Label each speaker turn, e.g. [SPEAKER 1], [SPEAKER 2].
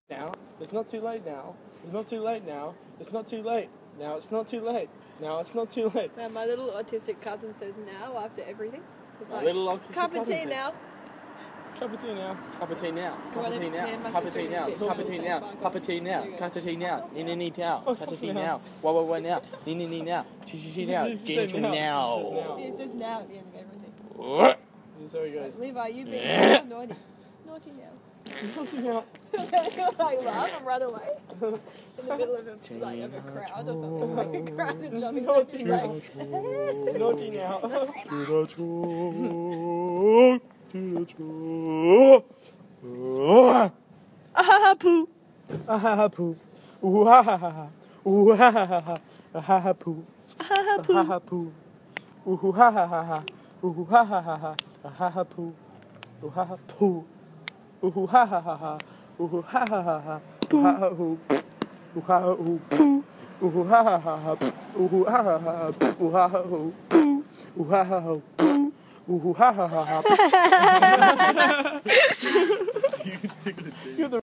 [SPEAKER 1] Now, it's not too late now. It's not too late now. It's not too late. Now it's not too late. Now it's not too late.
[SPEAKER 2] Now, my little autistic cousin says now after everything. It's like,
[SPEAKER 1] little autistic
[SPEAKER 2] cup of
[SPEAKER 1] cousin
[SPEAKER 2] tea
[SPEAKER 1] says-
[SPEAKER 2] now.
[SPEAKER 1] Cup of tea now.
[SPEAKER 3] Cup of tea now. Cup of tea now.
[SPEAKER 2] Me and my
[SPEAKER 3] Cup of
[SPEAKER 2] sister
[SPEAKER 3] tea now.
[SPEAKER 2] did
[SPEAKER 3] Cup of
[SPEAKER 2] the
[SPEAKER 3] tea
[SPEAKER 2] same
[SPEAKER 3] now.
[SPEAKER 2] fuck
[SPEAKER 3] Cup of
[SPEAKER 2] off.
[SPEAKER 3] tea now.
[SPEAKER 2] There you go.
[SPEAKER 3] Cup of tea now. Nee now. Cup of tea now. Wah now. Nee now. Chi now. Genital now.
[SPEAKER 2] It says now at the end of everything.
[SPEAKER 1] So he goes.
[SPEAKER 2] Levi, you being real naughty. Naughty now.
[SPEAKER 1] Naughty now.
[SPEAKER 2] I laugh and run away. In the middle of a crowd or something. Like a crowd and jumping.
[SPEAKER 1] Naughty
[SPEAKER 2] Like,
[SPEAKER 1] Naughty now.
[SPEAKER 2] ah, poo.
[SPEAKER 1] Ah poo. Ooh ha ha ha. Ooh ha ha ha. Ah ha poo. Ah ha poo. Ooh ha ha ha. Ooh ha ha ha. Ah ha poo. Ooh ha ha poo. Ooh ha ha ha. Ooh ha ha ha. Ooh ha ha poo. Ooh ha ha poo. Ooh ha ha ha. Ooh ha ha ha. Ooh ha ha poo. Ooh ha ha ha. Ooh ha ha ha. You're the